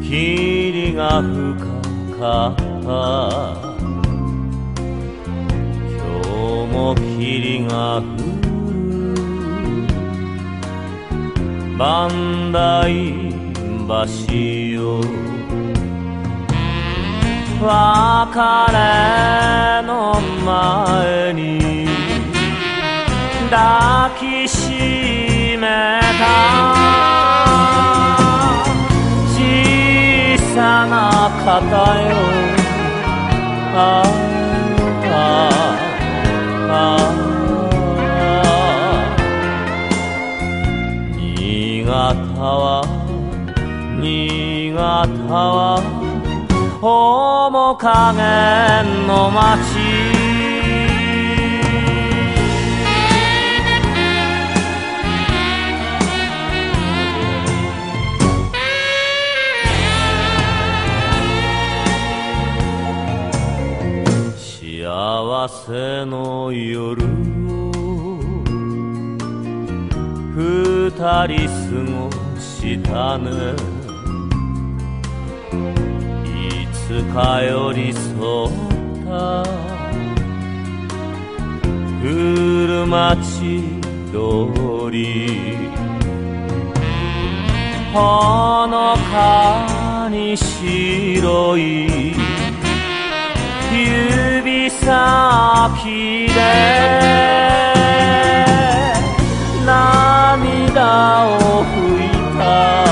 霧が深かった今日も霧が降る磐梯橋よ別れの前に抱きしめた小さな肩よあああ新潟は面影の街幸せの夜を二人過ごしたねいつか寄り添った古町通りほのかに白い指先で涙を拭いた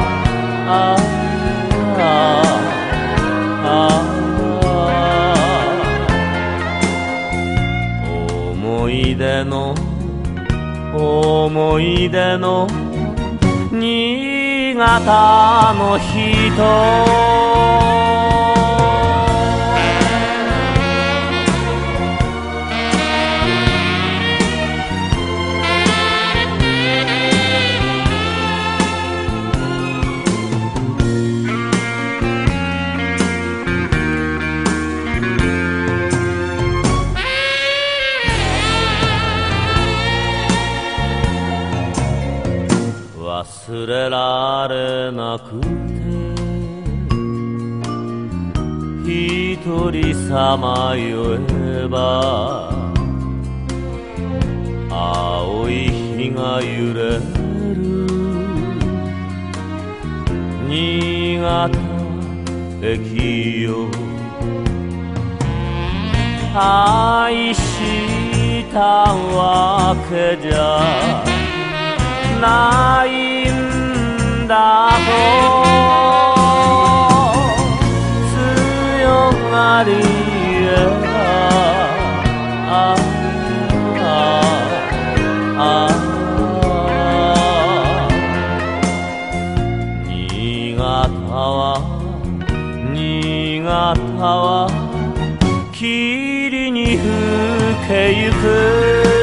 思い出の新潟の人忘れられなくて一人さまよえば青い日が揺れる新潟駅よ愛したわけじゃないんだと強がり言えば新潟は霧に更けゆく